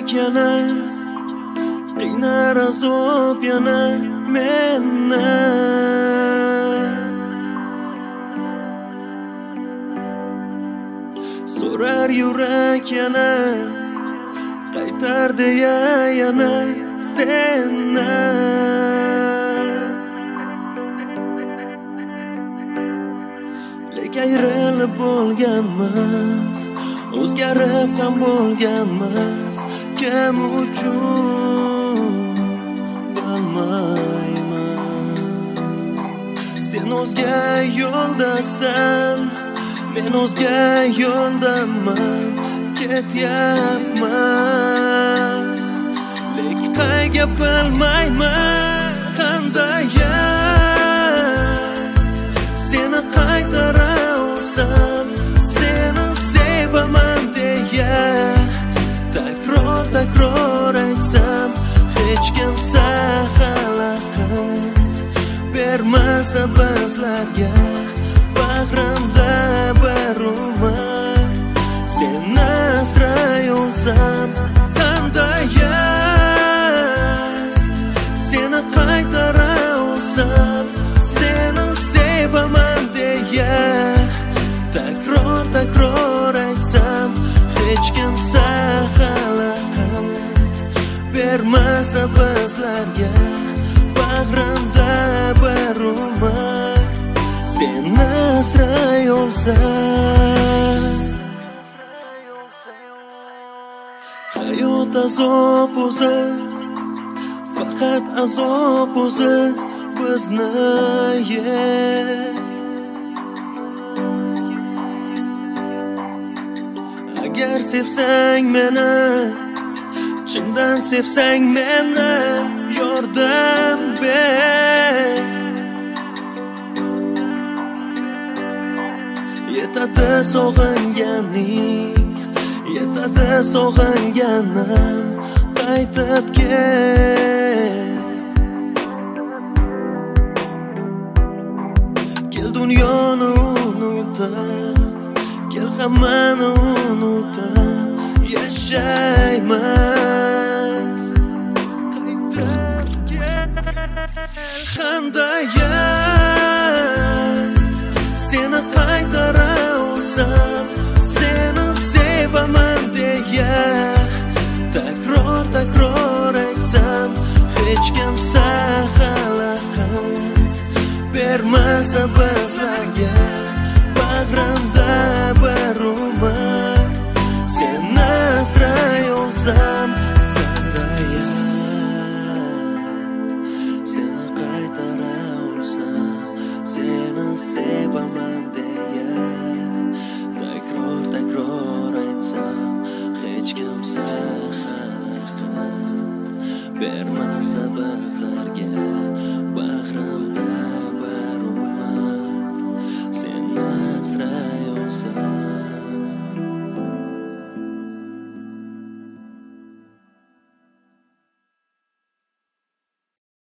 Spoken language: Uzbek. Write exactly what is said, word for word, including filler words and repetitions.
yurak yana qiynar azob yana meni. So'rar yurak yana qaytar deya yana seni. Lek ayrilib bo'lganmiz, o'zgarib ham bo'lganmiz. Kim uchun bilmaymiz. Sen o'zga yo'ldasan, men o'zga yo'ldaman. Ketyapmiz, lek qayga bilmayman. Qanday seni qaytara olsam, seni sevaman deya takror takror aytsam, hech kimsa xalaqit bermasa bizlarga. Bag'rimda bir umr seni asray olsam, qanday seni qaytara olsam, seni sevaman deya takror takror aytsam, hech kimsa xalaqit bermasa bizlarga. Bag'rimda bir umr seni asray olsam. Hayot azob o'zi, faqat azob o'zi bizni yer. Agar sevsang meni, chindan sevsang meni, yordam ber. Yetadi sog'inganing, yetadi sog'inganim, qaytib kel. Kel dunyoni unutib, kel hammani unutib yashaymiz. Qaytib kel. Qanday seni qaytara olsam, seni sevaman deya takror takror aytsam, hech kimsa xalaqit bermasa bizlarga. Bag'rimda bir umr seni asray olsam, qanday seni qaytara olsam, seni sevaman deya takror takror aytsam, hech kimsa xalaqit bermasa bizlarga.